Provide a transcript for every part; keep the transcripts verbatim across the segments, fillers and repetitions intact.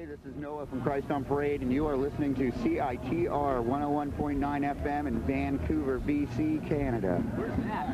this is Noah from Christ on Parade, and you are listening to C I T R one oh one point nine F M in Vancouver, B C, Canada. Where's that?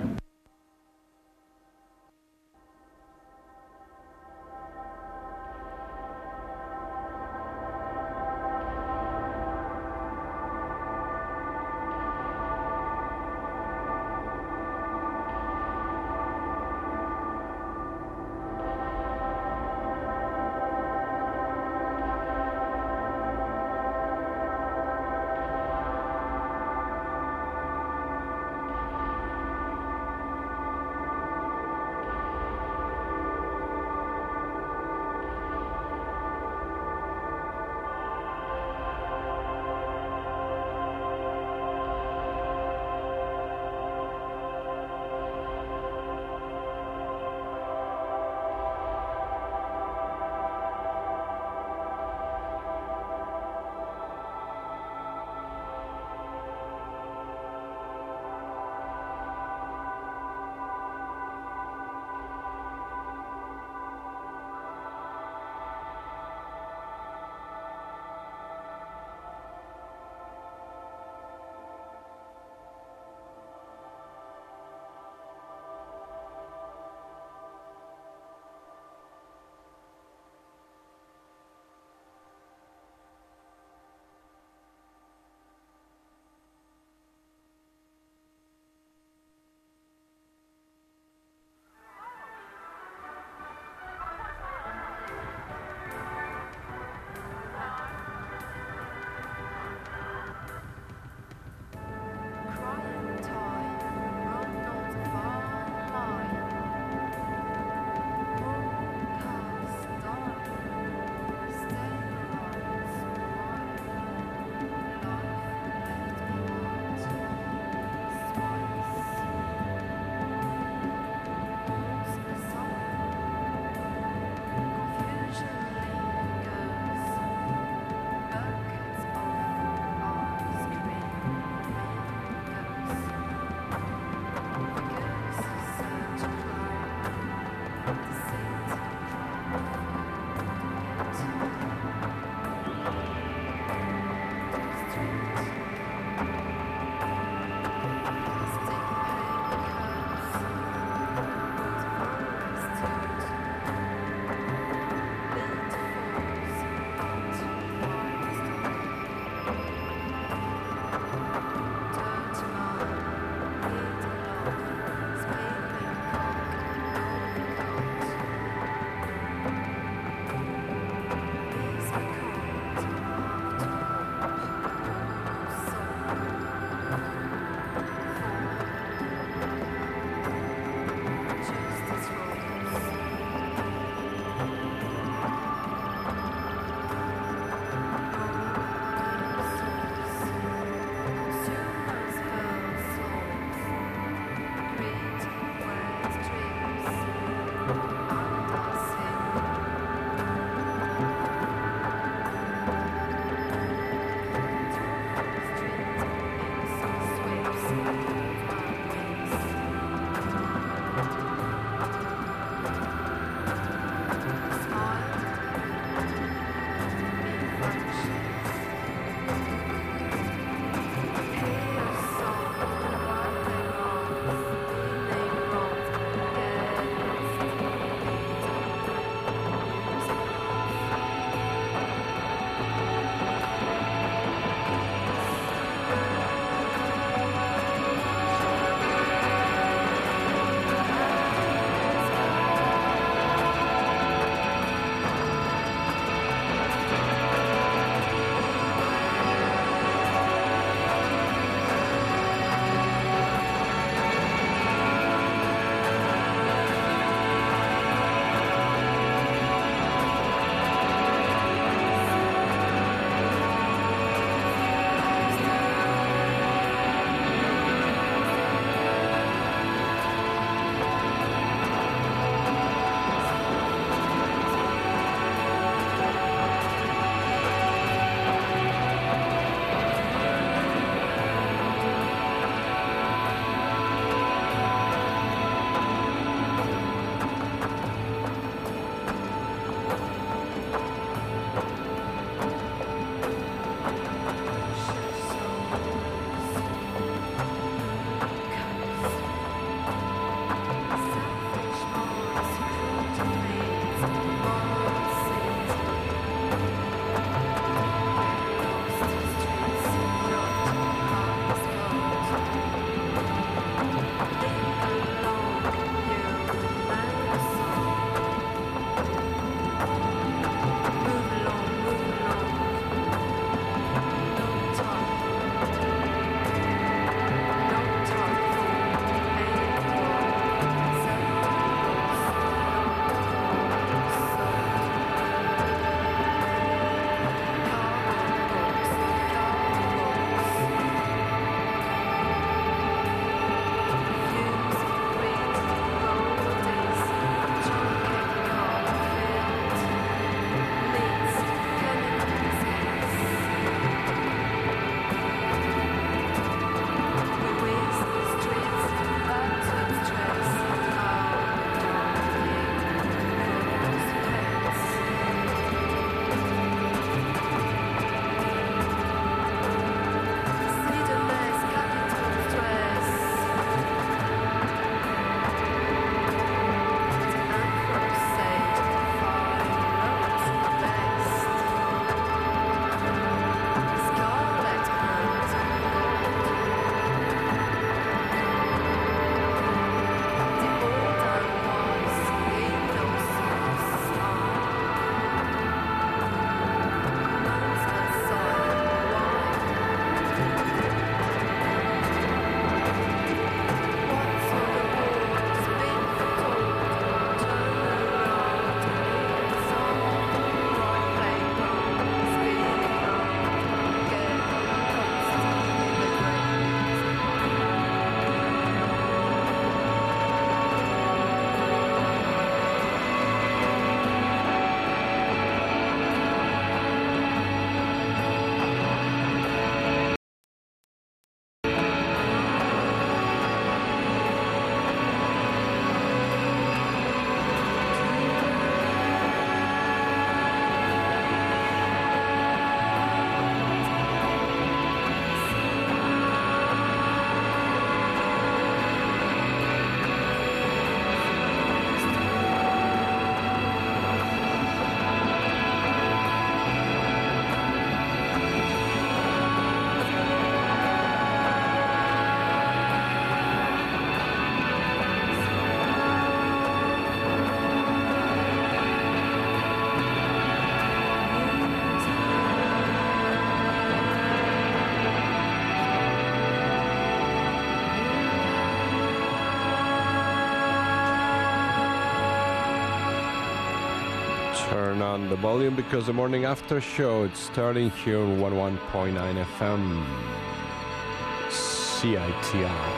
Turn on the volume because the morning after show it's starting here on one oh one point nine F M C I T R.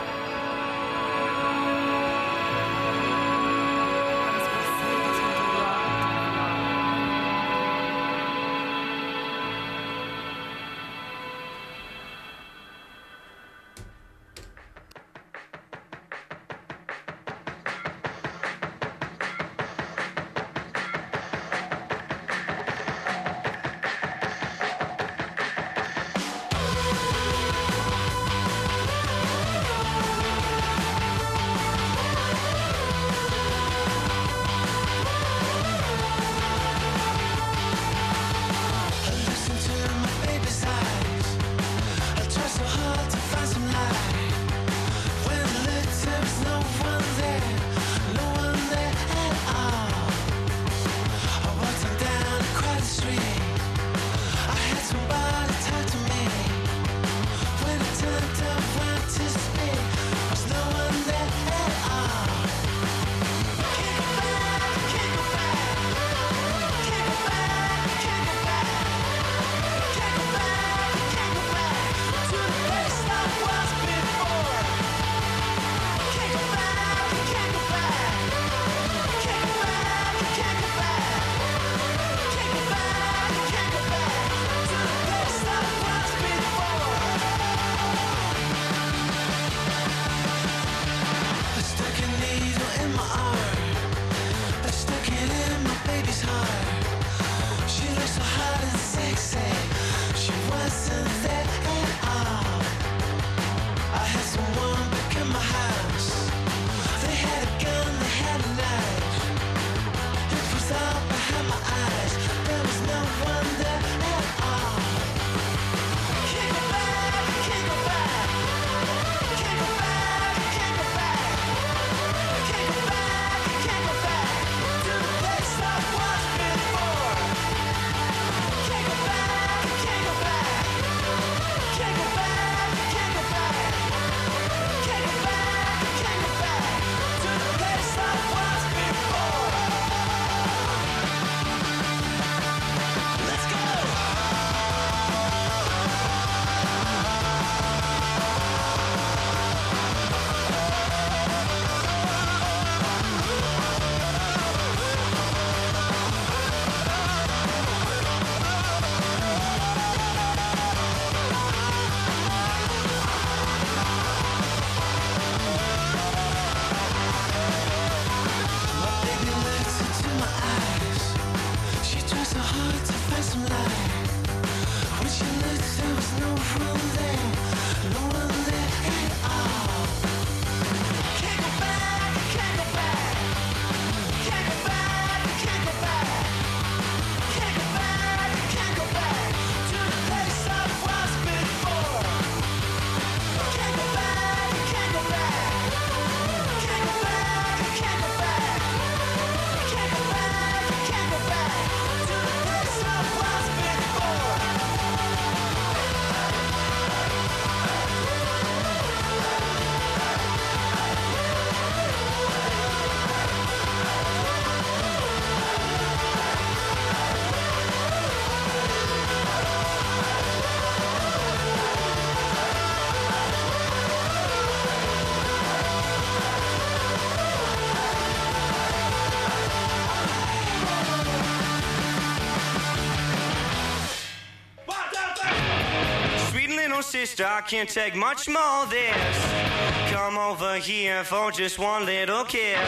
Sister, I can't take much more of this. Come over here for just one little kiss.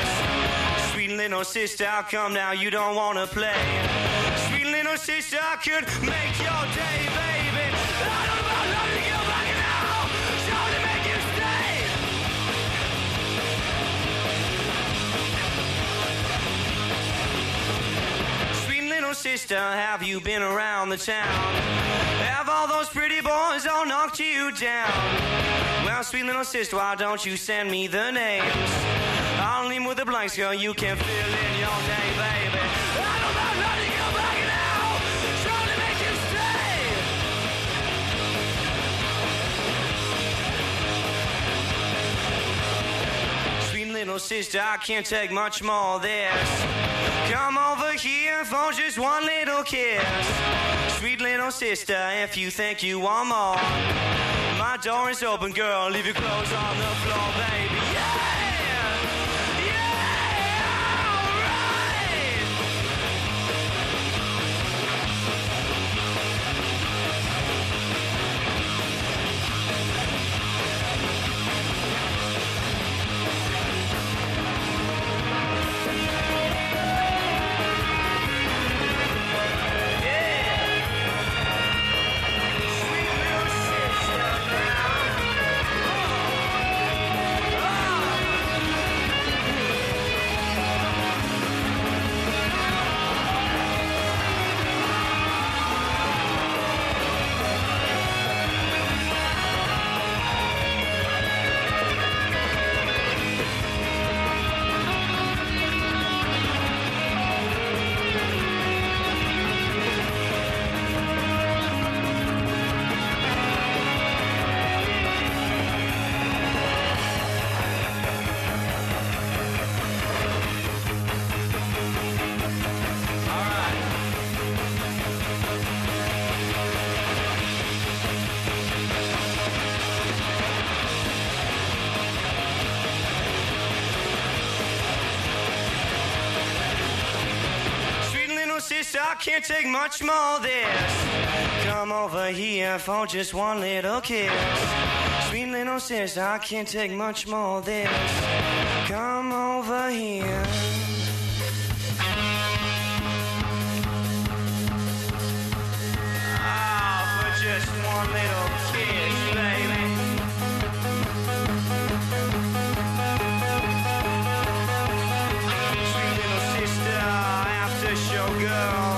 Sweet little sister, how come now you don't wanna play? Sweet little sister, I could make your day, baby. I don't want nothing to get back now, so to make you stay. Sweet little sister, have you been around the town? Have all those pretty boys all knocked you down? Well, sweet little sister, why don't you send me the names? I'll leave with the blanks, girl, you can fill in your day, baby. I don't know nothing to back now, trying to make you stay. Sweet little sister, I can't take much more of this. Come over here for just one little kiss. Sweet little sister, if you think you want more. My door is open, girl, leave your clothes on the floor, baby. Yeah! I can't take much more of this. Come over here for just one little kiss. Sweet little sister, I can't take much more of this. Come over here. Ah, oh, for just one little kiss, baby. Sweet little sister, after show girl.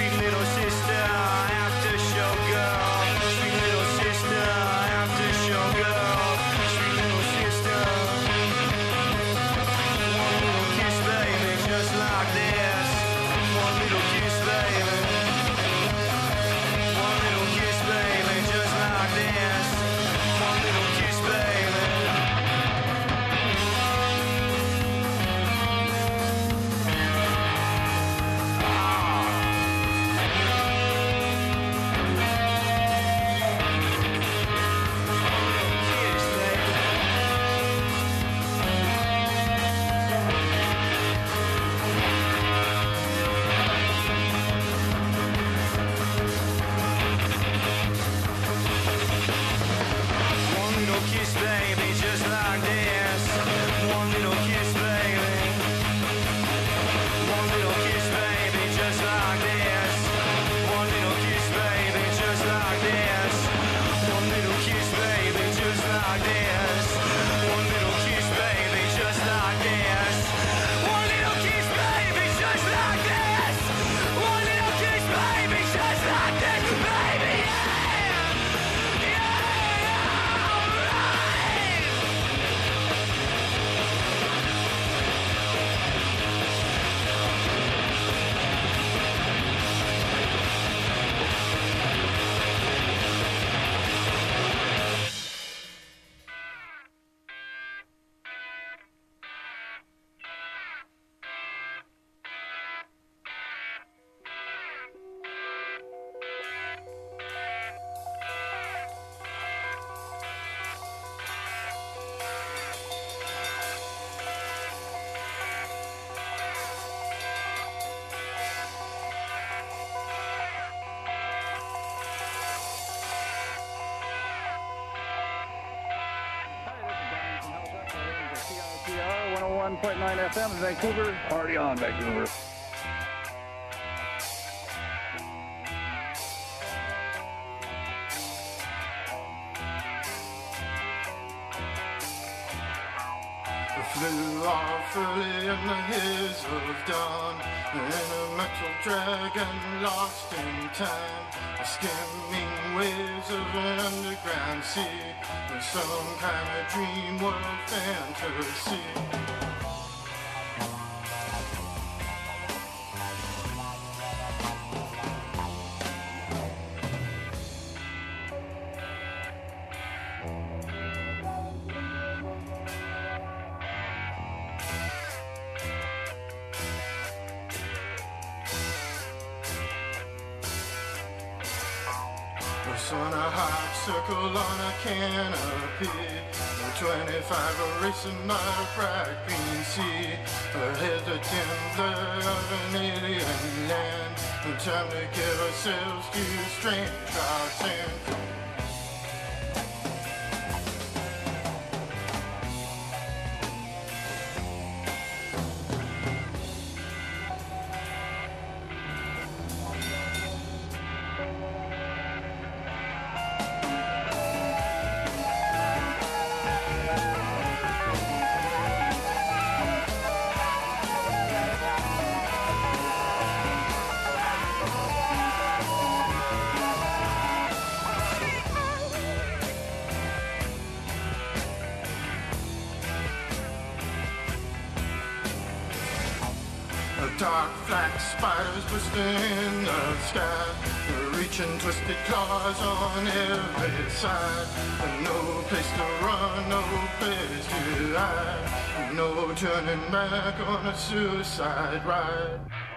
one oh one point nine F M in Vancouver. Party on, Vancouver. Flew off early in the haze of dawn, in a metal dragon lost in time, the skimming waves of an underground sea, with some kind of dream world fantasy. Us on a half circle on a canopy, twenty-five a racing by a bright green sea, ahead the timber of an alien land. Time to give ourselves to strange hearts and dark black spiders twisting in the sky, reaching twisted claws on every side. No place to run, no place to hide, no turning back on a suicide ride.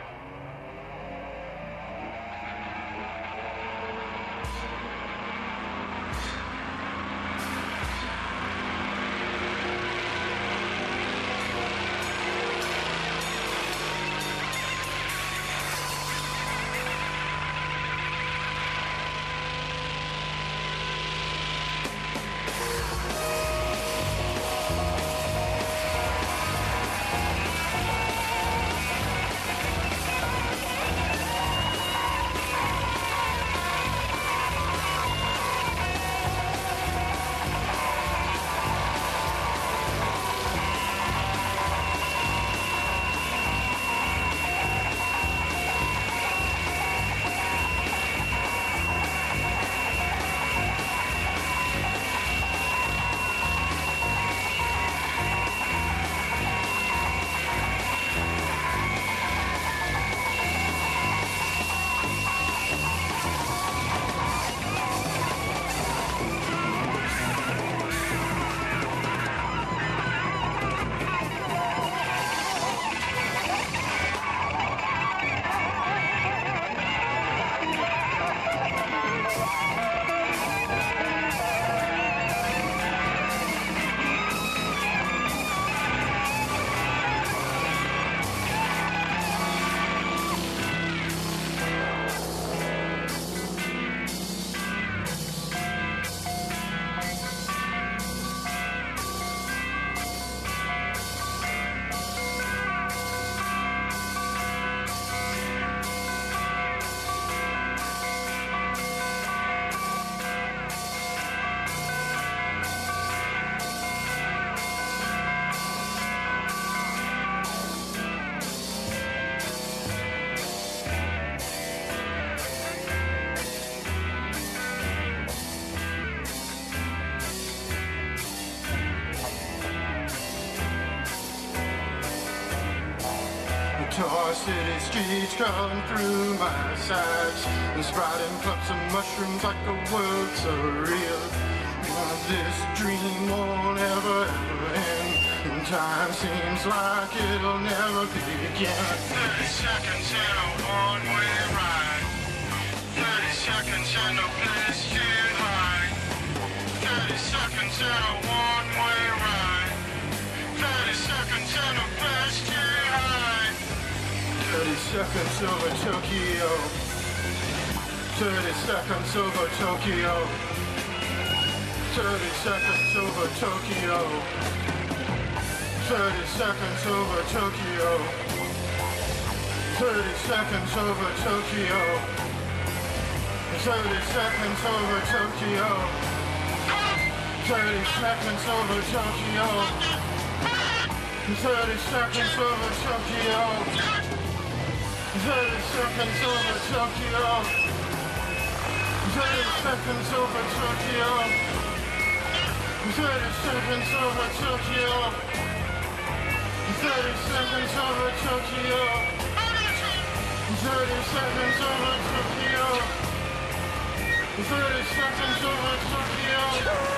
Tar city streets crawling through my sides, and sprouting clumps of mushrooms like a world surreal. This dream won't ever, ever end, and time seems like it'll never begin. Thirty seconds and a one-way ride, thirty seconds and no place to hide, thirty seconds and a one-way ride, thirty seconds and no place to hide. thirty seconds over Tokyo, thirty seconds over Tokyo, thirty seconds over Tokyo, thirty seconds over Tokyo, thirty seconds over Tokyo, thirty seconds over Tokyo, thirty seconds over Tokyo, thirty seconds over Tokyo. thirty seconds over Tokyo. thirty seconds over Tokyo. thirty seconds over Tokyo. thirty seconds over Tokyo. thirty seconds over Tokyo. thirty seconds over Tokyo.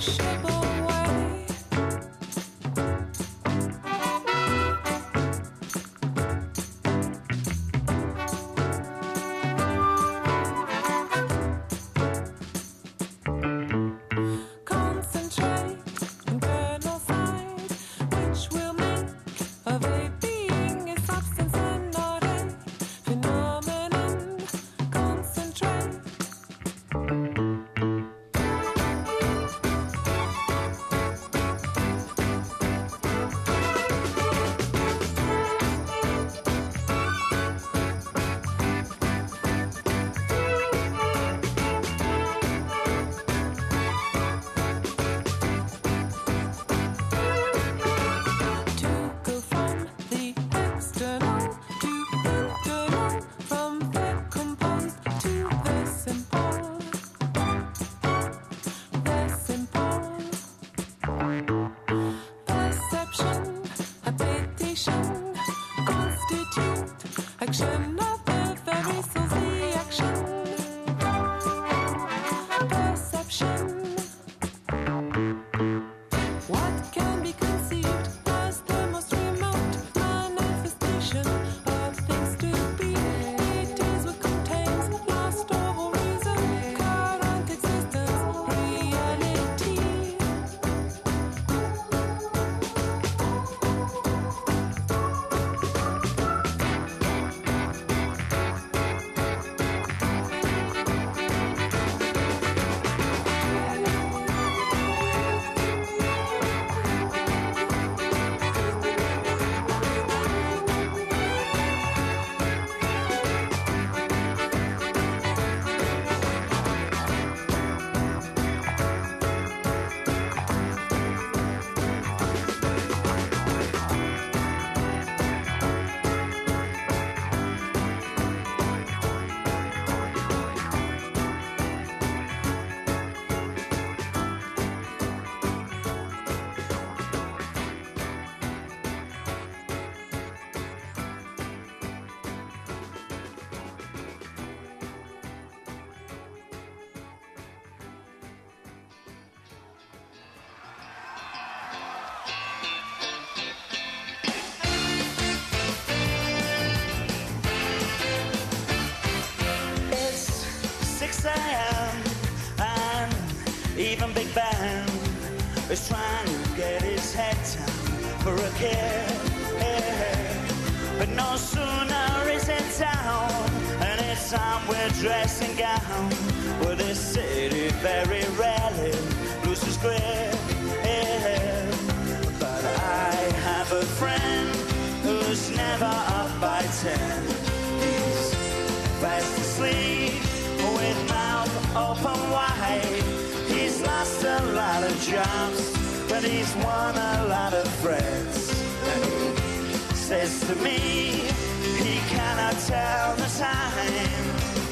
Even Big Ben is trying to get his head down for a kid. But no sooner is it down, and it's time we're dressing gown. Well, this city very rarely loses grip. But I have a friend who's never up by ten. He's fast asleep with mouth open wide. He's lost a lot of jobs, but he's won a lot of friends. And he says to me, he cannot tell the time.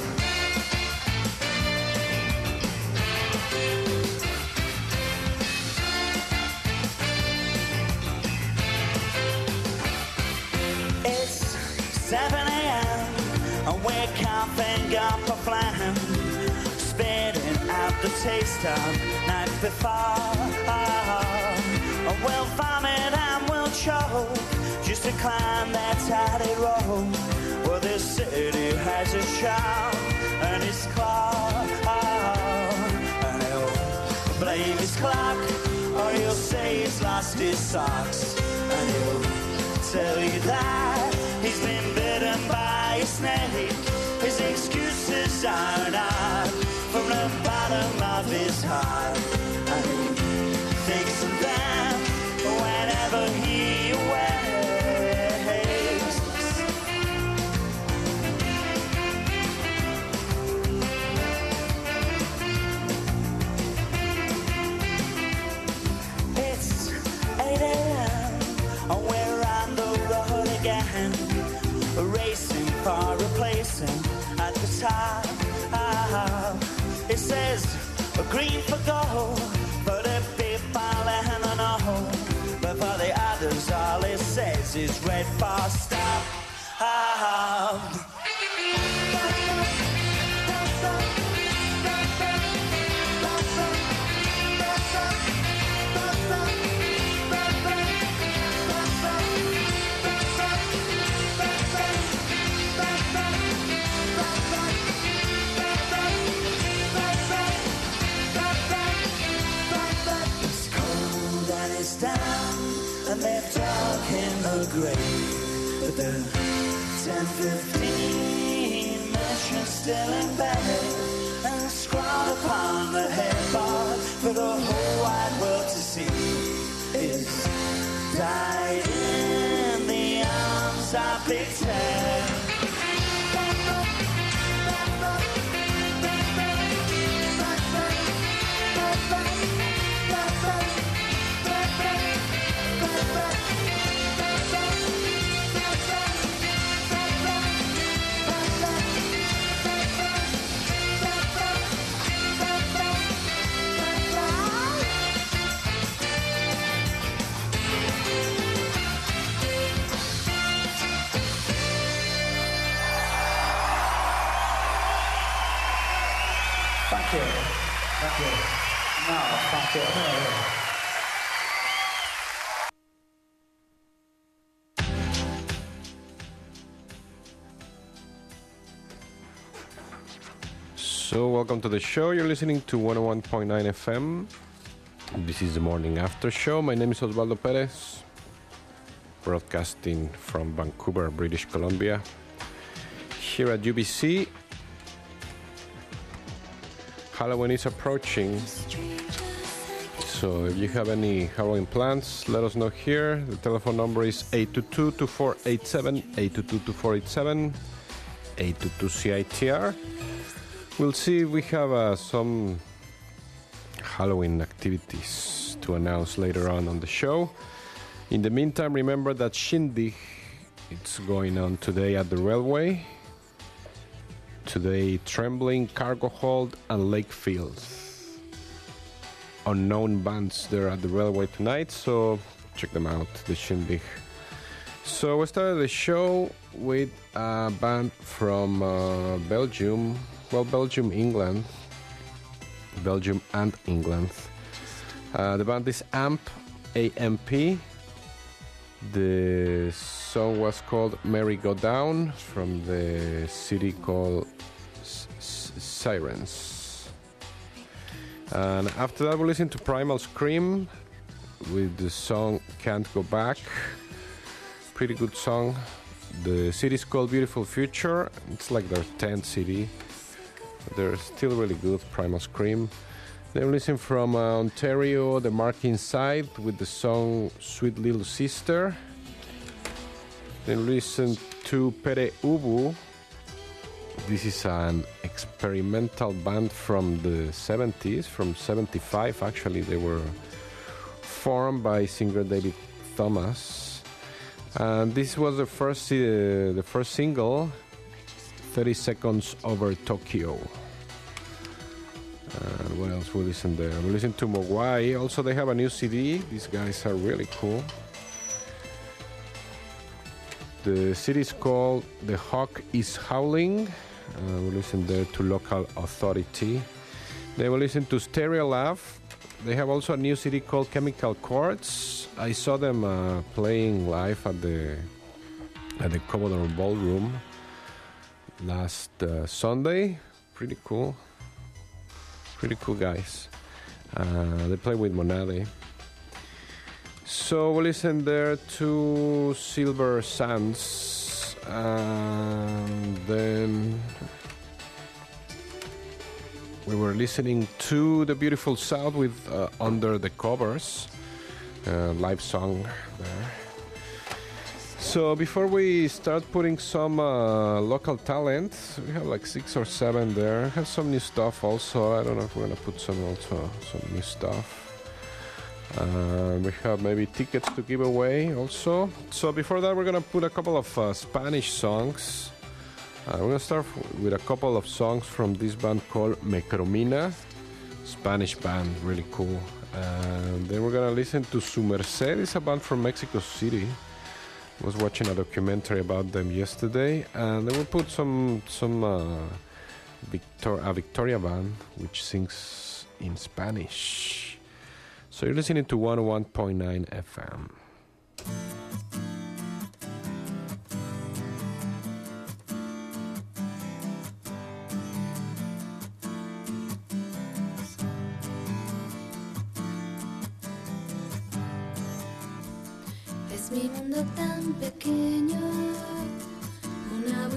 It's seven a m and we're coughing up a flam, spitting out the taste of night before. Oh, we'll vomit and we'll choke just to climb that tidy road. Well, this city has a charm and his claw, and he'll blame his clock, or he'll say he's lost his socks, and he'll tell you that he's been bitten by a snake. His excuses are not from the bottom of his heart, and he thinks of them whenever he wakes. It's eight a m and we're on the road again, racing for a placing at the top. It says green for gold for the people and I know, but for the others all it says is red for stop. fifteen measures still embedded and scrawled upon the headboard for the whole wide world to see is died in the arms of Big Ten. Thank you. Thank you. No, thank you. So, welcome to the show. You're listening to one oh one point nine F M. This is the morning after show. My name is Osvaldo Perez, broadcasting from Vancouver, British Columbia. Here at U B C, Halloween is approaching, so if you have any Halloween plans, let us know here. The telephone number is eight two two, two four eight seven, eight two two, two four eight seven, eight two two C I T R. We'll see if we have uh, some Halloween activities to announce later on on the show. In the meantime, remember that Shindig, it's going on today at the railway. Today, Trembling, Cargo Hold, and Lakefield. Unknown bands there at the railway tonight, so check them out, the Shindig. So we started the show with a band from uh, Belgium, well, Belgium, England, Belgium and England. Uh, the band is A M P, A M P. The song was called Merry Go Down, from the city called S- S- Sirens. And after that we listened to Primal Scream with the song Can't Go Back. Pretty good song. The city is called Beautiful Future. It's like their tenth city. They're still really good, Primal Scream. Then we listen from uh, Ontario, the Mark Inside with the song Sweet Little Sister. Then listen to Pere Ubu. This is an experimental band from the seventies, from seventy-five actually. They were formed by singer David Thomas. And this was the first, uh, the first single, thirty seconds Over Tokyo. And what else we listen there? We listen to Mogwai. Also, they have a new C D. These guys are really cool. The C D is called The Hawk is Howling. Uh, we listen there to Local Authority. Then we listen to Stereolab. They have also a new C D called Chemical Chords. I saw them uh, playing live at the at the Commodore Ballroom last uh, Sunday. Pretty cool. Pretty cool guys. Uh, they play with Monade. So we listen there to Silver Sands. And then we were listening to The Beautiful South with uh, Under the Covers. Uh, live song there. So before we start putting some uh, local talent, we have like six or seven there. I have some new stuff also. I don't know if we're gonna put some also some new stuff. Uh, we have maybe tickets to give away also. So before that, we're gonna put a couple of uh, Spanish songs. Uh, we're gonna start with a couple of songs from this band called Mecromina, Spanish band, really cool. And then we're gonna listen to Su Merced. It's a band from Mexico City. I was watching a documentary about them yesterday, and then we'll put some some uh, Victor, a Victoria band which sings in Spanish. So you're listening to one oh one point nine F M. Es mi mundo tan pequeño, una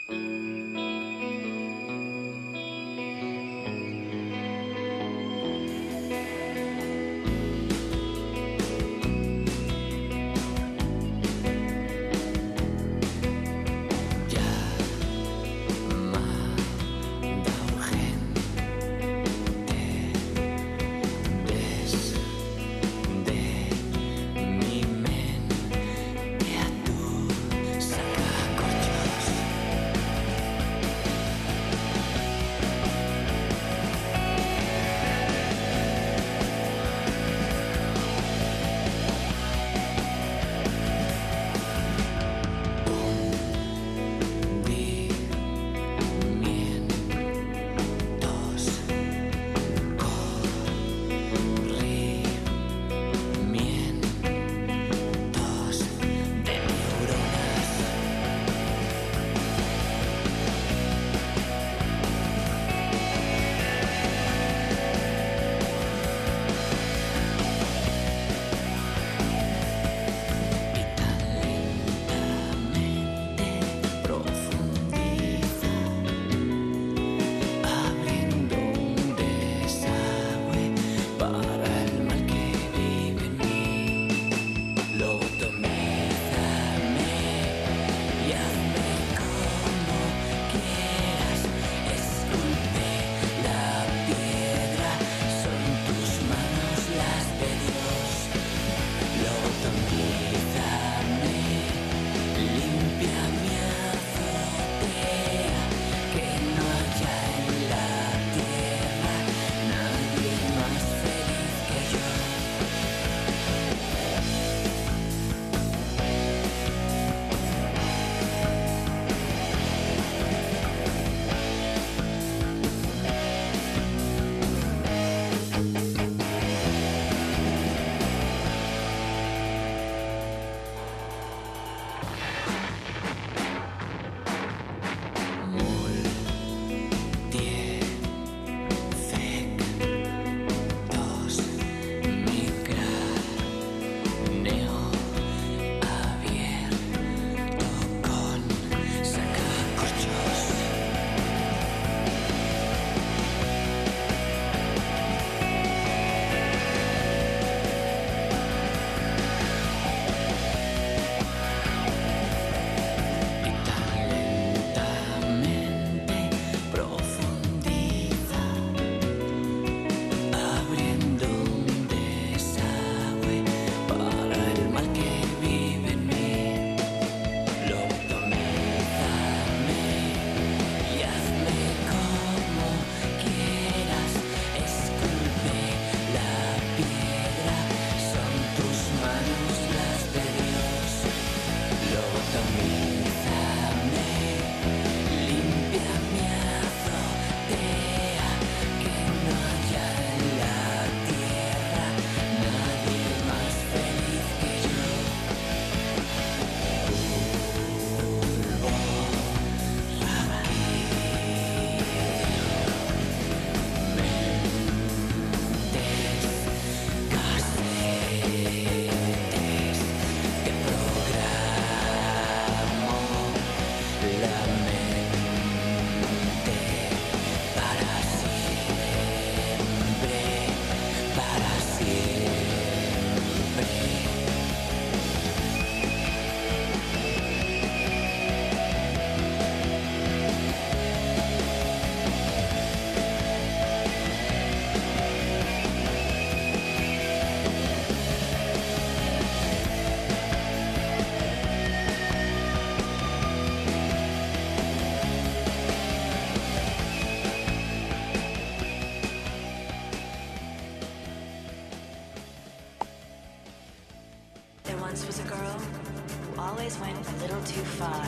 once was a girl who always went a little too far.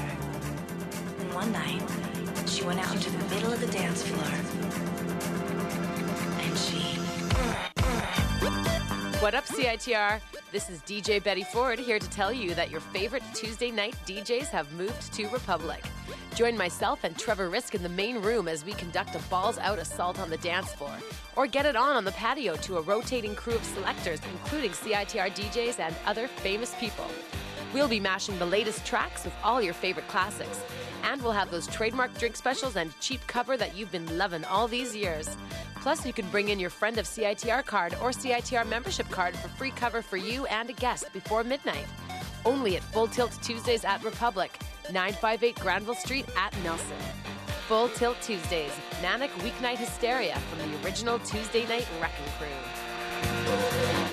And one night, she went out into the middle of the dance floor. And she... What up, C I T R? This is D J Betty Ford here to tell you that your favorite Tuesday night D Js have moved to Republic. Join myself and Trevor Risk in the main room as we conduct a balls-out assault on the dance floor. Or get it on on the patio to a rotating crew of selectors, including C I T R D Js and other famous people. We'll be mashing the latest tracks with all your favorite classics. And we'll have those trademark drink specials and cheap cover that you've been loving all these years. Plus, you can bring in your Friend of C I T R card or C I T R membership card for free cover for you and a guest before midnight. Only at Full Tilt Tuesdays at Republic, nine fifty-eight Granville Street at Nelson. Full Tilt Tuesdays, manic weeknight hysteria from the original Tuesday Night Wrecking Crew.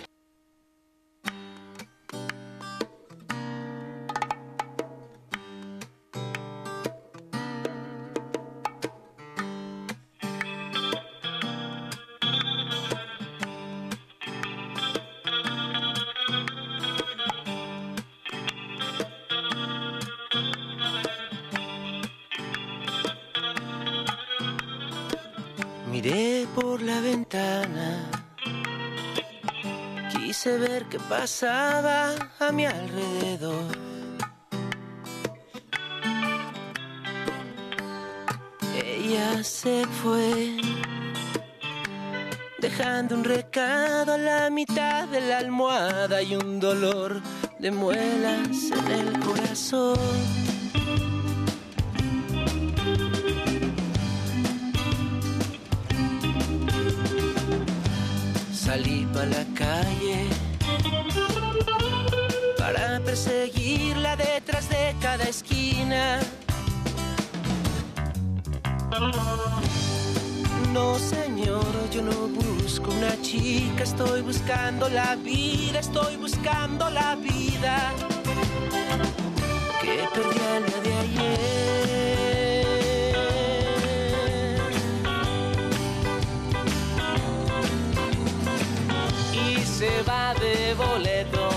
Miré por la ventana, quise ver qué pasaba a mi alrededor. Ella se fue, dejando un recado a la mitad de la almohada y un dolor de muelas en el corazón. Salí pa' la calle para perseguirla detrás de cada esquina. No, señor, yo no busco una chica, estoy buscando la vida, estoy buscando la vida que perdí el día de ayer. Se va de boleto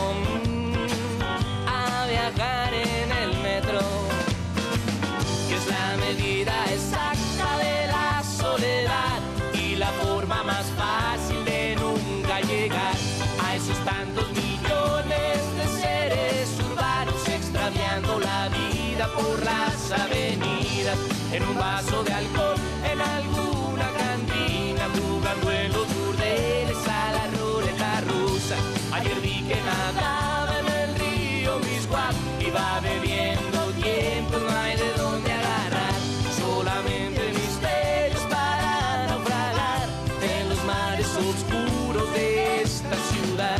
a viajar en el metro, que es la medida exacta de la soledad y la forma más fácil de nunca llegar a esos tantos millones de seres urbanos extraviando la vida por las avenidas, en un vaso de alcohol, en alguna cantina, jugando en los burdeles a la ruleta rusa. Ayer vi que nadaba en el río Miscuac, iba bebiendo tiempo, no hay de dónde agarrar, solamente misterios para naufragar en los mares oscuros de esta ciudad.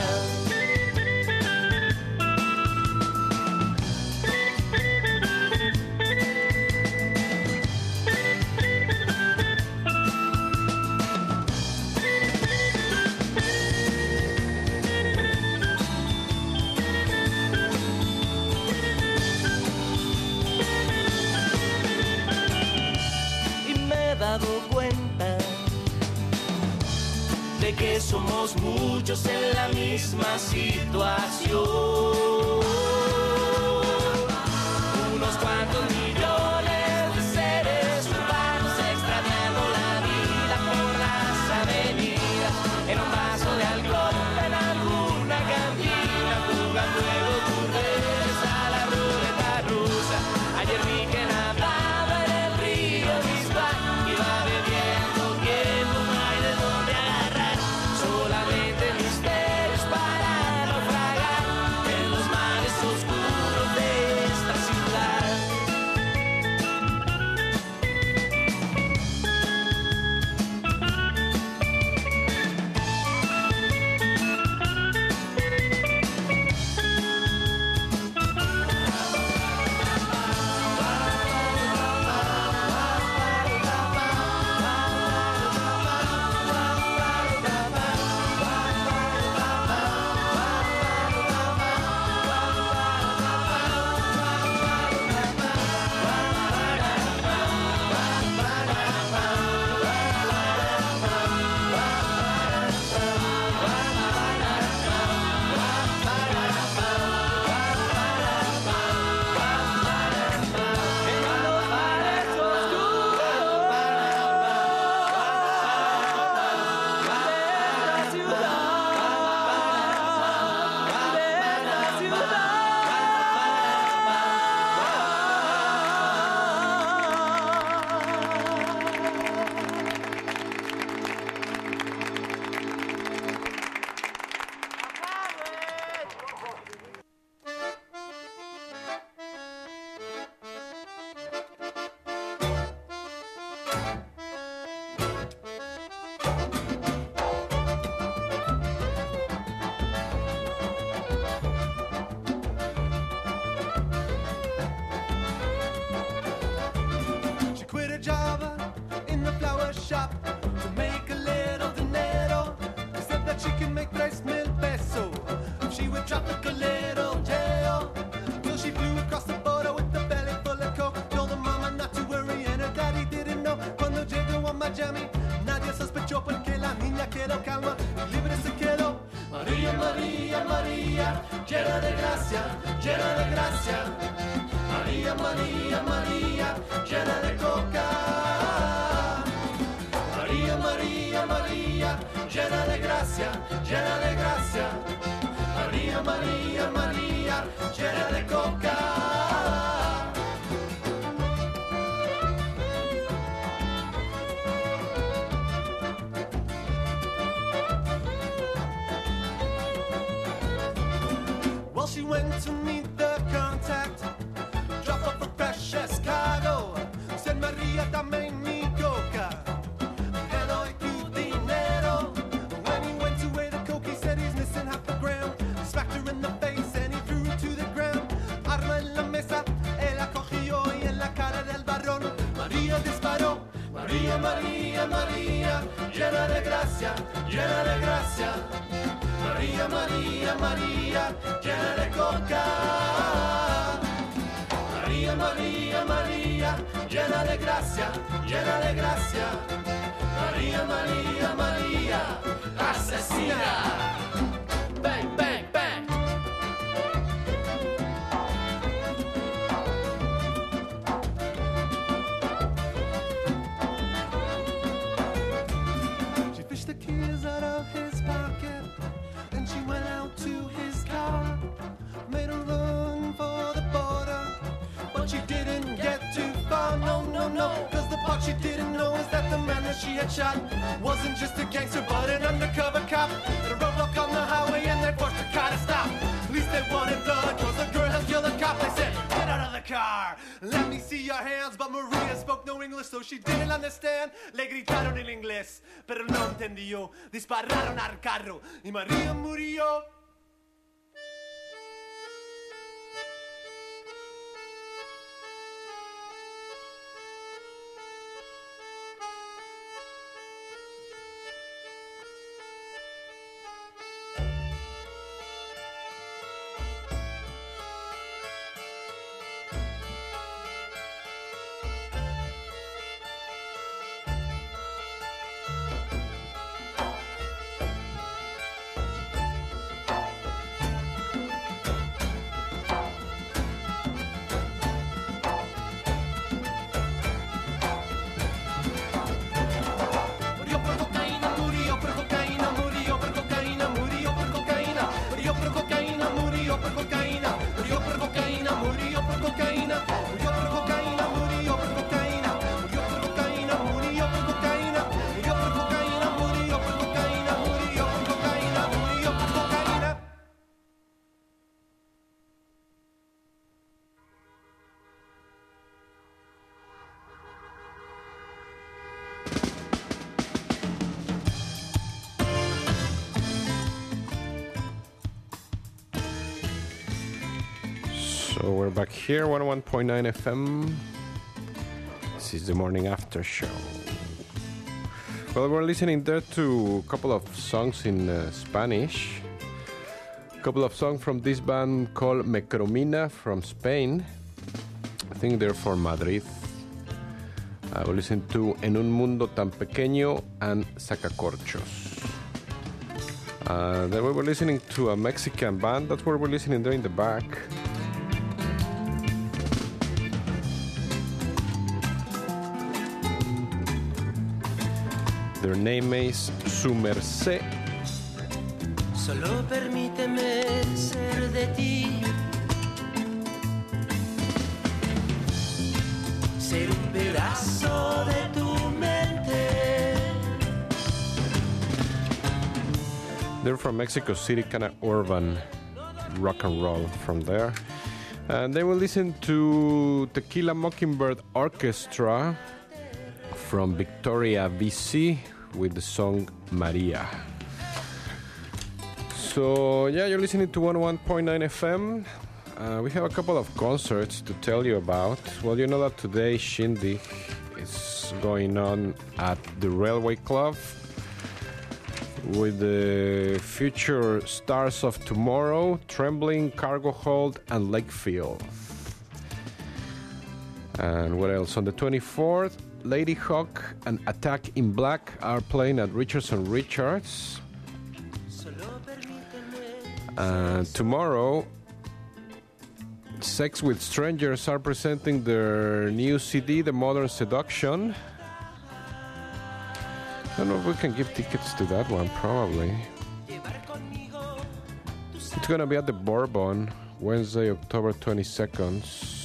Cuenta de que somos muchos en la misma situación, unos cuantos millones de seres urbanos extraviando la vida por las avenidas, en un vaso de alcohol, en alguna cantina, jugando en los burdeles a la ruleta rusa. Ayer vi que nadaba en el río Miscuac, iba bebiendo tiempo, no hay de dónde agarrar, solamente misterios para naufragar en los mares oscuros de esta ciudad. quedó calma y libre se quedó. María, María, María, llena de gracia, llena de gracia. María, María, María, llena de coca. María, María, María, llena de gracia, llena de gracia. María, María, María, llena de coca. Well, she went to meet the contact, dropped off her precious cargo, said Maria, dame mi coca, te doy tu dinero. When he went to weigh the coke, he said he's missing half a gram, smacked her in the face and he threw her to the ground. Arma en la mesa, él la cogió y en la cara del varón María disparó. María, María, María, llena de gracia, llena de gracia. María, María, María, llena de coca. María, María, María, llena de gracia, llena de gracia. María, María, María, asesina. Bang, bang, bang. She fished the keys out of his pocket. She went out to his car, made a run for the border, but she didn't get too far, no, no, no, cause the part she didn't know is that the man that she had shot wasn't just a gangster but an undercover cop. At a roadblock on the highway and they forced the car to stop. At least they wanted blood cause the girl had killed the cop. They said, get out of the car, let me see your hands. But Maria spoke no English so she didn't understand. Le gritaron en inglés, pero no entendió. Dispararon al carro y María murió. So we're back here, one oh one point nine F M. This is the morning after show. Well, we're listening there to a couple of songs in uh, Spanish. A couple of songs from this band called Mecromina from Spain. I think they're from Madrid. Uh, we listen to En un mundo tan pequeño and Sacacorchos. Uh, then we were listening to a Mexican band. That's what we're listening there in the back. Their name is Su Merced. Solo permíteme ser de ti, ser un pedazo de tu mente. They're from Mexico City, kind of urban rock and roll from there. And they will listen to Tequila Mockingbird Orchestra from Victoria, B C, with the song Maria. So, yeah, you're listening to one oh one point nine F M. Uh, we have a couple of concerts to tell you about. Well, you know that today Shindig is going on at the Railway Club with the future stars of tomorrow, Trembling, Cargo Hold, and Lakefield. And what else? On the twenty-fourth, Lady Hawk and Attack in Black are playing at Richardson Richards. And tomorrow, Sex with Strangers are presenting their new C D, The Modern Seduction. I don't know if we can give tickets to that one, probably. It's gonna be at the Bourbon, Wednesday, October twenty-second.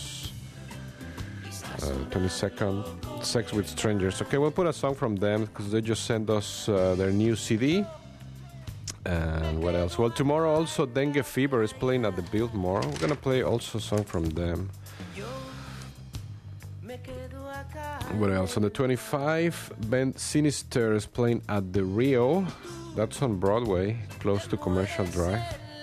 Uh, twenty-second, Sex with Strangers. Okay, we'll put a song from them because they just sent us uh, their new C D. And what else? Well, tomorrow also Dengue Fever is playing at the Biltmore. We're gonna play also a song from them. What else? On the twenty-fifth, Band Sinister is playing at the Rio. That's on Broadway, close to Commercial Drive.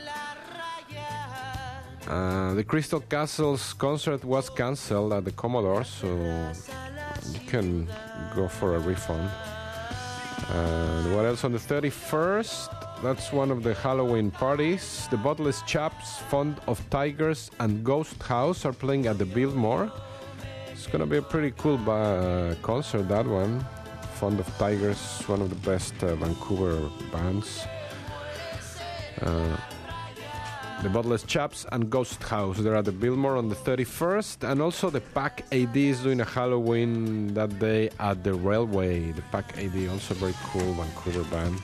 Uh, the Crystal Castles concert was cancelled at the Commodore, so you can go for a refund. And what else? On the thirty-first, that's one of the Halloween parties. The Bottless Chaps, Fond of Tigers, and Ghost House are playing at the Biltmore. It's gonna be a pretty cool ba- concert, that one. Fond of Tigers, one of the best uh, Vancouver bands. Uh, The Bottless Chaps and Ghost House. They're at the Biltmore on the thirty-first. And also the Pack A D is doing a Halloween that day at the Railway. The Pack A D, also very cool Vancouver band.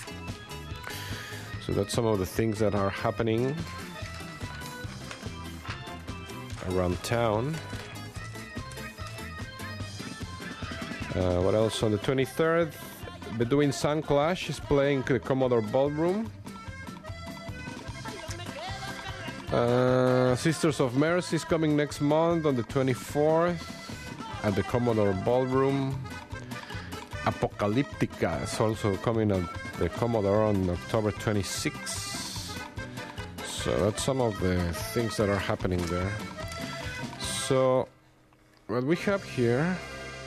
So that's some of the things that are happening around town. Uh, what else? On the twenty-third, Bedouin Sound Clash is playing the Commodore Ballroom. Uh, Sisters of Mercy is coming next month on the twenty-fourth at the Commodore Ballroom. Apocalyptica is also coming at the Commodore on October twenty-sixth. So that's some of the things that are happening there. So what we have here,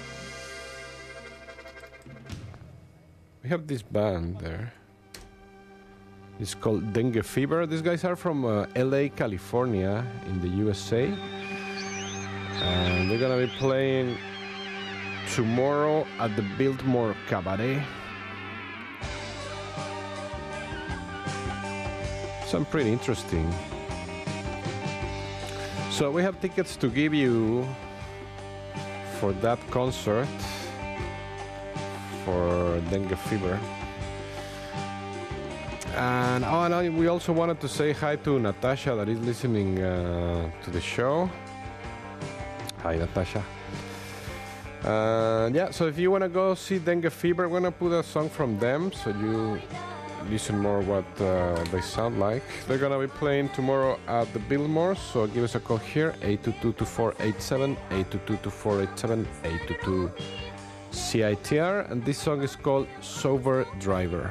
we have this band there. It's called Dengue Fever. These guys are from uh, L A, California, in the U S A. And they're gonna be playing tomorrow at the Biltmore Cabaret. Some pretty interesting. So we have tickets to give you for that concert for Dengue Fever. And, oh, and we also wanted to say hi to Natasha that is listening uh, to the show. Hi, Natasha. Uh, yeah, so if you want to go see Dengue Fever, we're going to put a song from them so you listen more what uh, they sound like. They're going to be playing tomorrow at the Biltmore, so give us a call here, eight two two, two four eight seven, eight two two, two four eight seven, eight two two C I T R, and this song is called Sober Driver.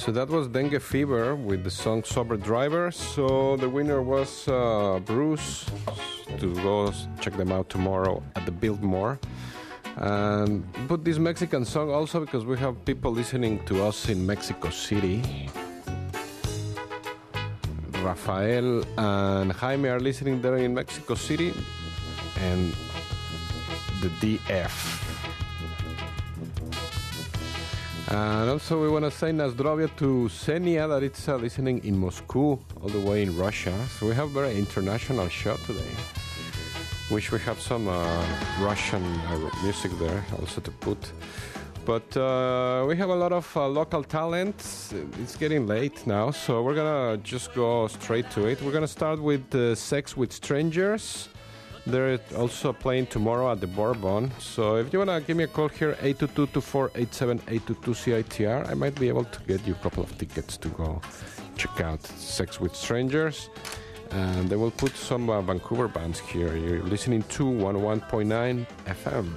So that was Dengue Fever with the song Sober Driver. So the winner was uh, Bruce. To go check them out tomorrow at the Biltmore. And put this Mexican song also because we have people listening to us in Mexico City. Rafael and Jaime are listening there in Mexico City. And the D F. And also we want to say Nazdrovia to Senia that it's uh, listening in Moscow, all the way in Russia. So we have a very international show today. Wish we have some uh, Russian uh, music there also to put. But uh, we have a lot of uh, local talent. It's getting late now, so we're going to just go straight to it. We're going to start with uh, Sex with Strangers. They're also playing tomorrow at the Bourbon. So if you want to give me a call here, eight two two, two four eight seven, eight two two C I T R, I might be able to get you a couple of tickets to go check out Sex with Strangers. And they will put some uh, Vancouver bands here. You're listening to one oh one point nine F M.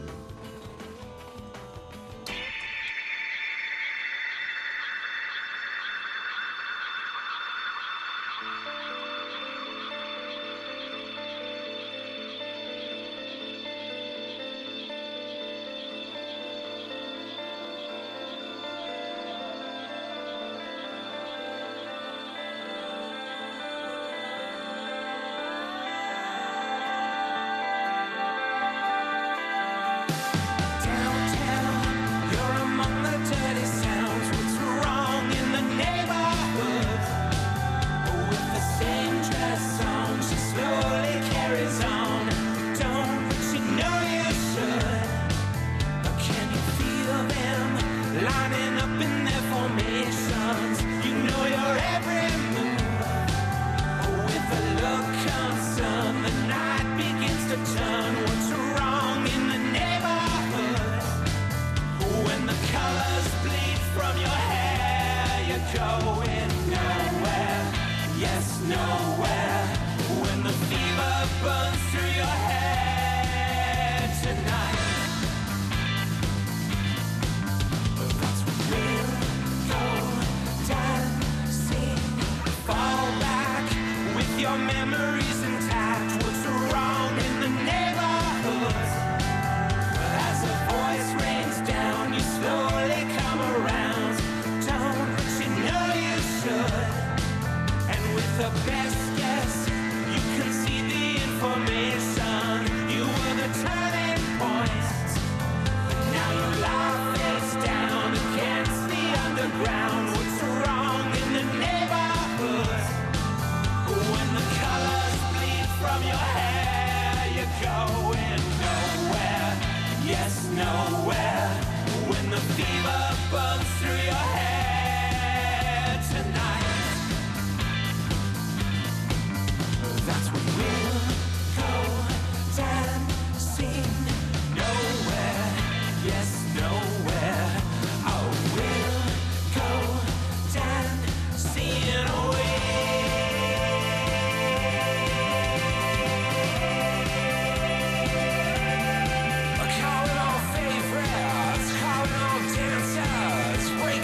Dancers, break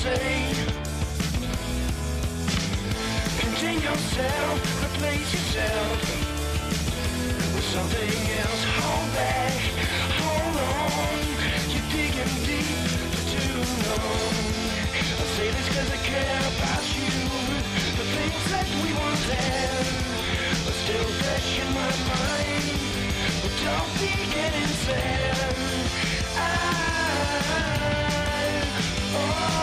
say. Contain yourself, replace yourself with something else. Hold back, hold on. You're digging deep for too long. I say this cause I care about you. The things that we once had are still fresh in my mind. But don't be getting sad. I, oh,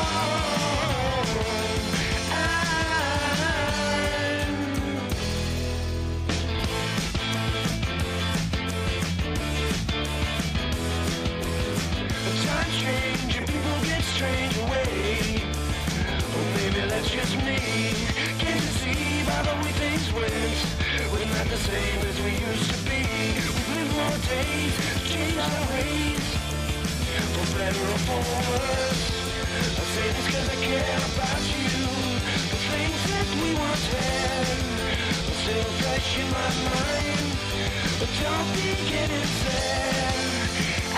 times change and people get strange away. Or maybe that's just me. Can't you see by the way things went? We're not the same as we used to be. We've lived more days, changed our ways, for better or for worse. I say this cause I care about you. The things that we once had are still fresh in my mind. But don't be getting sad. I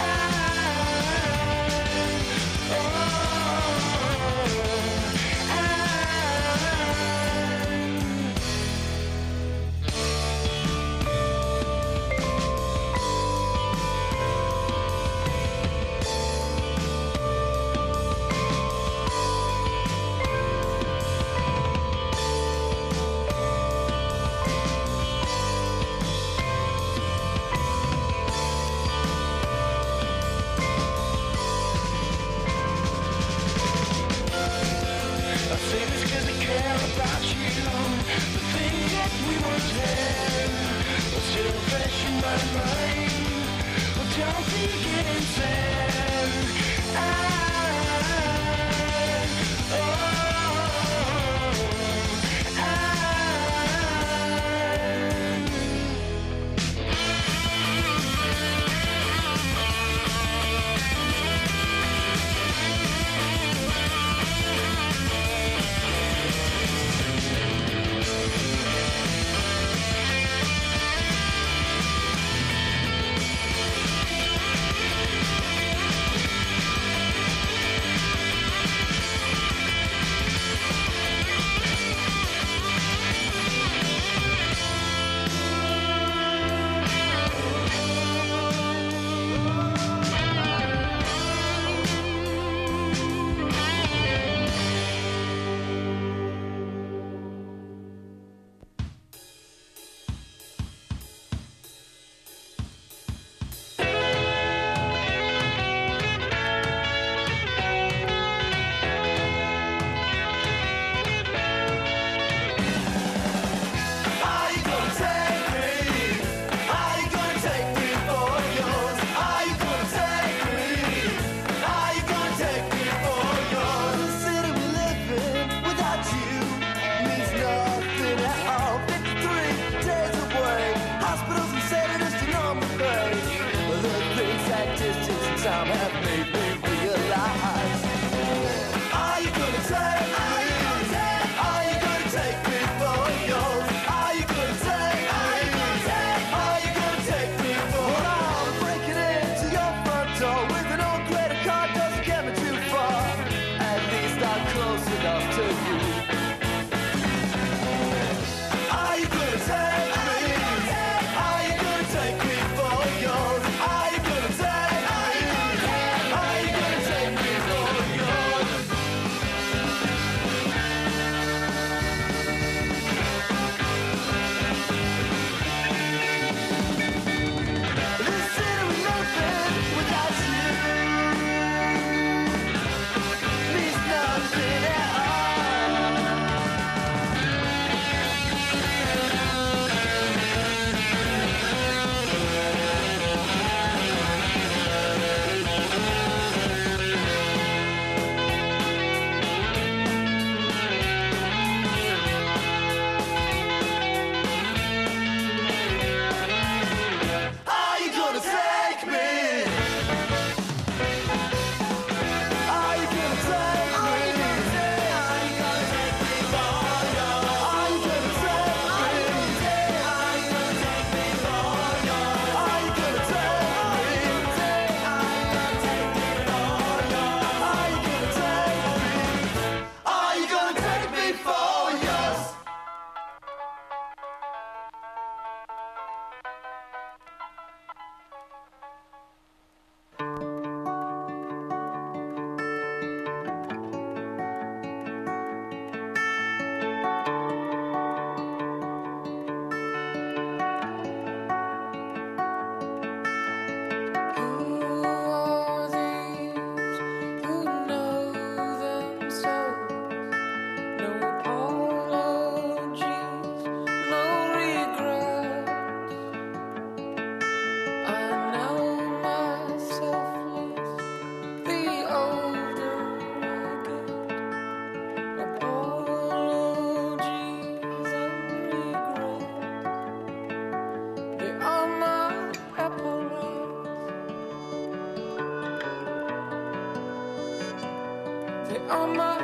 on my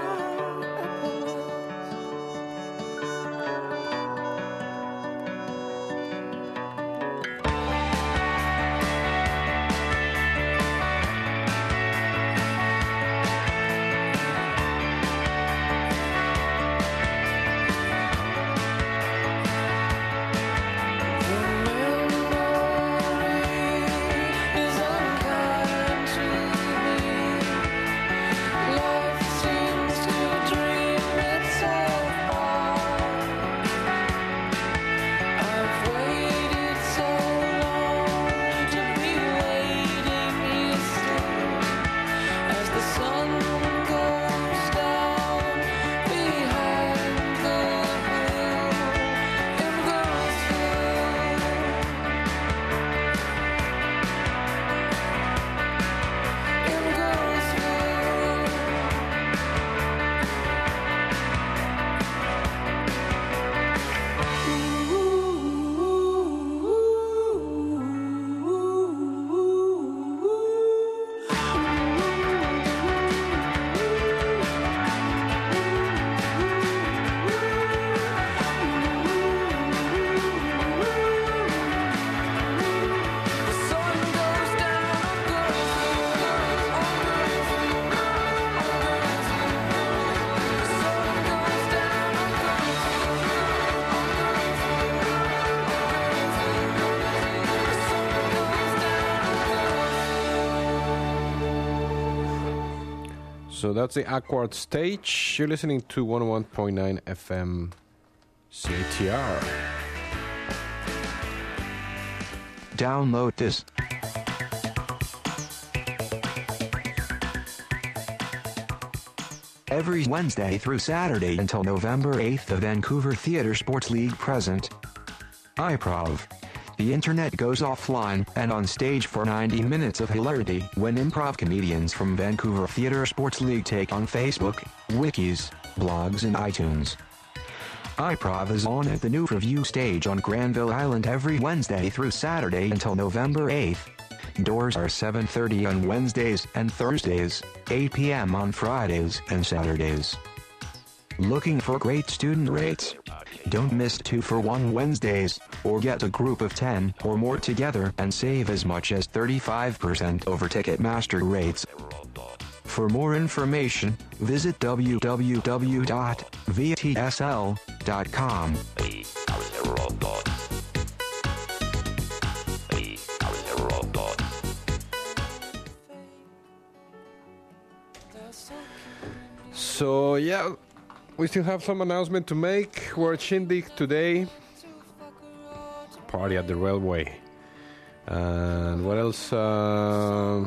So that's the Awkward Stage. You're listening to one oh one point nine F M C A T R. Download this. Every Wednesday through Saturday until November eighth, the Vancouver Theatre Sports League present iProv. The internet goes offline and on stage for ninety minutes of hilarity when improv comedians from Vancouver Theatre Sports League take on Facebook, wikis, blogs and iTunes. iProv is on at the New Review stage on Granville Island every Wednesday through Saturday until November eighth. Doors are seven thirty on Wednesdays and Thursdays, eight p.m. on Fridays and Saturdays. Looking for great student rates? Don't miss two for one Wednesdays, or get a group of ten or more together and save as much as thirty-five percent over Ticketmaster rates. For more information, visit w w w dot v t s l dot com. So yeah, we still have some announcement to make. We're at Shindig today. Party at the railway. And what else? Uh,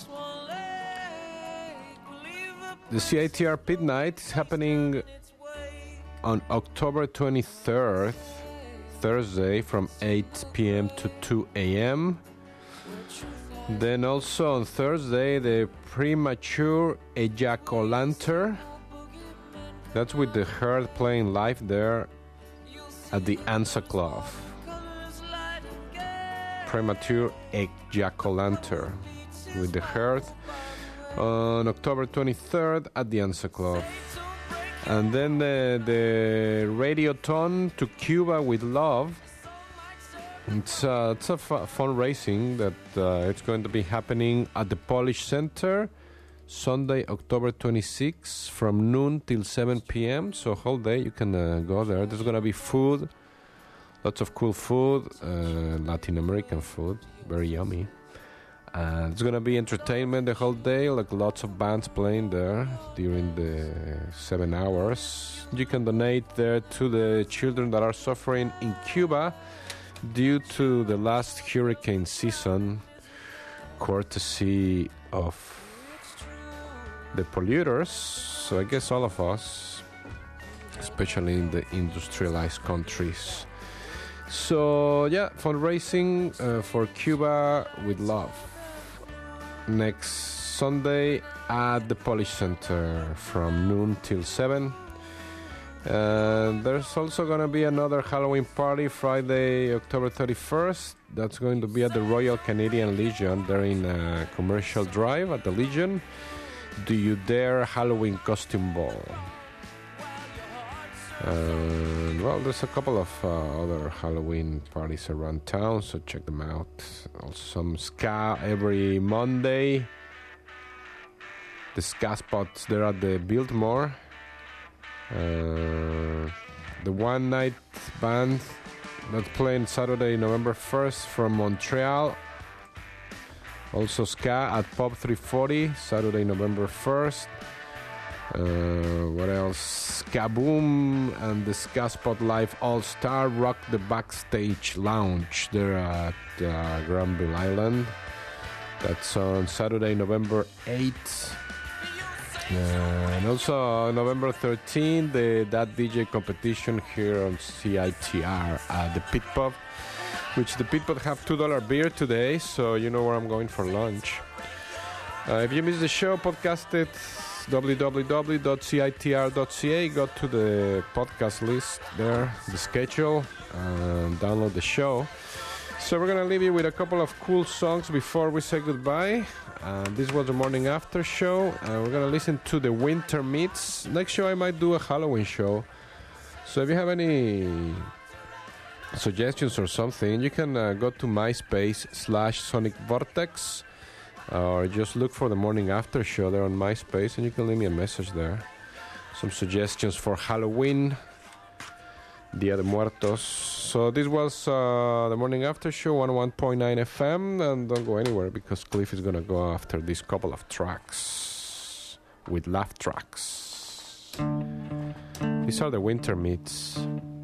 the C I T R Pit Night is happening on October twenty-third, Thursday, from eight p.m. to two a.m. Then also on Thursday, the Premature Ejaculanter. That's with the Herd playing live there at the Ansa Club. Premature Ejaculanter with the Herd on October twenty-third at the Ansa Club. And then the, the Radioton to Cuba with Love. It's, uh, it's a f- fundraising that uh, it's going to be happening at the Polish Center Sunday, October twenty-sixth from noon till seven p.m. So whole day you can uh, go there. There's going to be food, lots of cool food, uh, Latin American food, very yummy. Uh, there's going to be entertainment the whole day, like lots of bands playing there during the seven hours. You can donate there to the children that are suffering in Cuba due to the last hurricane season, courtesy of the polluters. So I guess all of us, especially in the industrialized countries. So yeah, fundraising uh, for Cuba with Love next Sunday at the Polish Center from noon till seven. And there's also going to be another Halloween party Friday, October thirty-first. That's going to be at the Royal Canadian Legion. They're in uh, Commercial Drive at the Legion. Do You Dare Halloween Costume Ball. And, well, there's a couple of uh, other Halloween parties around town, so check them out. Also some ska every Monday. The ska spots there at the Biltmore. Uh, the One Night Band that's playing Saturday, November first from Montreal. Also ska at Pub three forty, Saturday, November first. Uh, what else? Skaboom and the Ska Spot Live All-Star Rock the Backstage Lounge there at uh, Granville Island. That's on Saturday, November eighth. Uh, and also November thirteenth, the That D J competition here on C I T R at the Pit Pub, which the Pit Pub have two dollar beer today, so you know where I'm going for lunch. Uh, if you missed the show, podcast it. w w w dot c i t r dot c a. Go to the podcast list there, the schedule, and download the show. So we're going to leave you with a couple of cool songs before we say goodbye. Uh, this was the morning after show. Uh, we're going to listen to the Winter Meats. Next show I might do a Halloween show. So if you have any suggestions or something, you can uh, go to MySpace slash Sonic Vortex. Or just look for the morning after show there on MySpace, and you can leave me a message there. Some suggestions for Halloween, Dia de Muertos. So this was uh, the morning after show, one oh one point nine F M, and don't go anywhere because Cliff is gonna go after these couple of tracks with laugh tracks. These are the Winter Meats.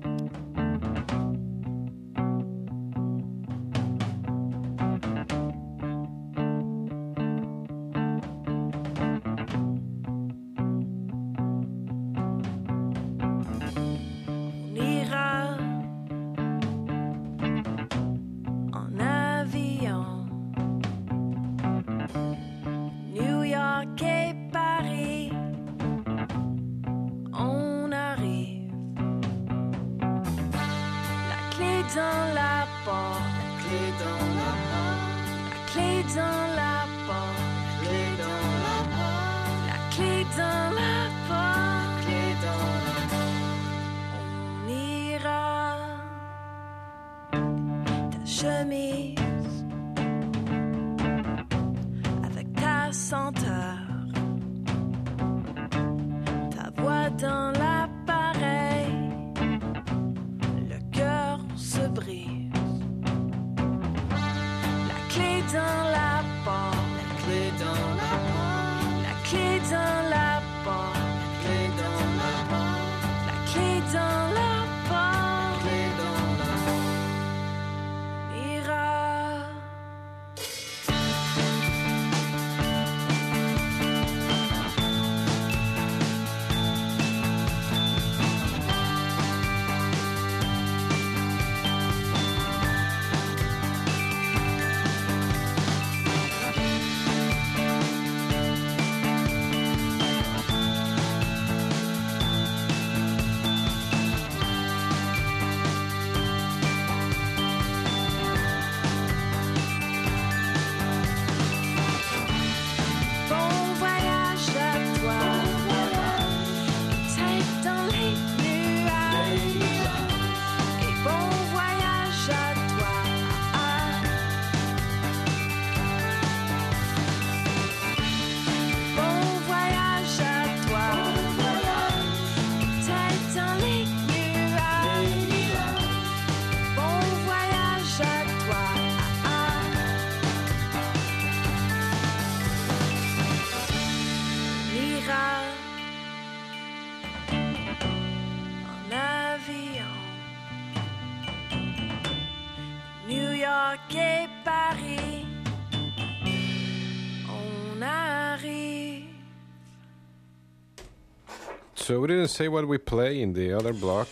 So we didn't say what we play in the other block.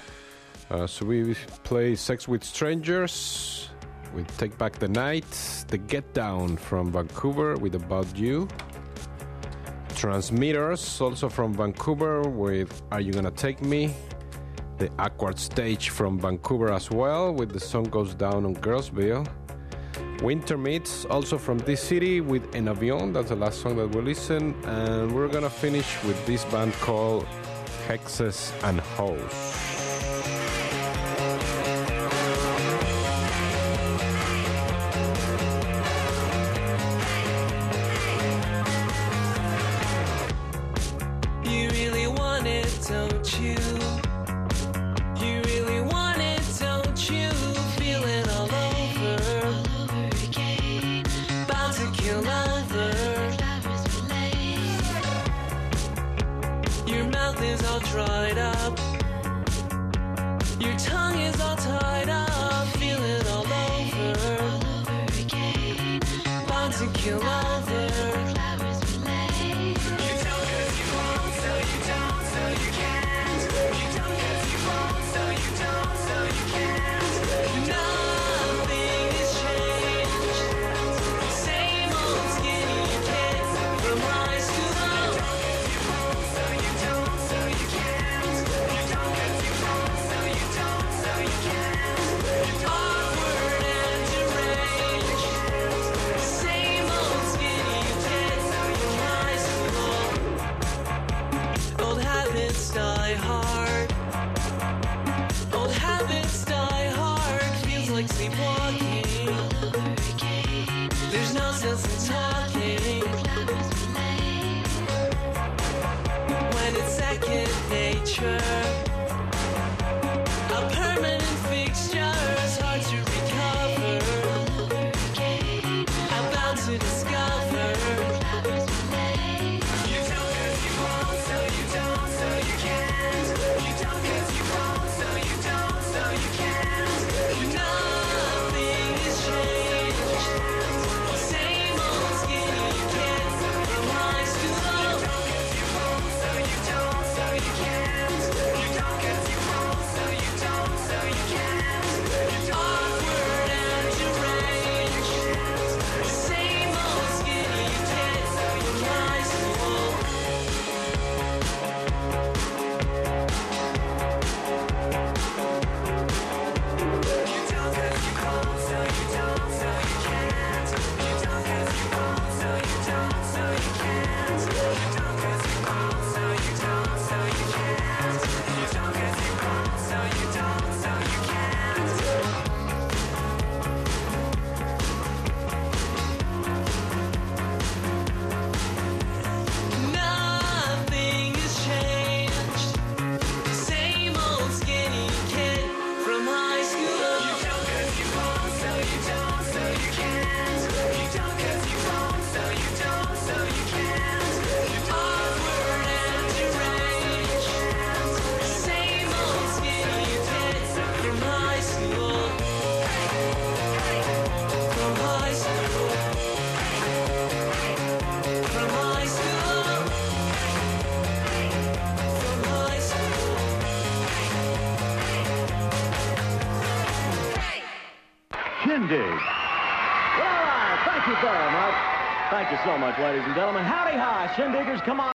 Uh, so we play Sex with Strangers, we Take Back the Night, The Get Down from Vancouver with About You, Transmitters, also from Vancouver with Are You Gonna Take Me, The Awkward Stage from Vancouver as well with The Sun Goes Down on Girlsville, Winter Meats, also from this city, with En Avión. That's the last song that we'll listen. And we're gonna finish with this band called Hexes and Hoes. You really want it, don't you? You really want it, don't you? Feel it all over. About to kill over. Your mouth is all dried up. Your tongue is all tied up. Feel it all over. About to kill over. Die hard. Old habits die hard. Feels like sleepwalking. There's no sense in talking when it's second nature. A permanent fixture is hard to recover. About to discover. Shindig. All right, thank you very much. Thank you so much, ladies and gentlemen. Howdy hi, Shindiggers, come on.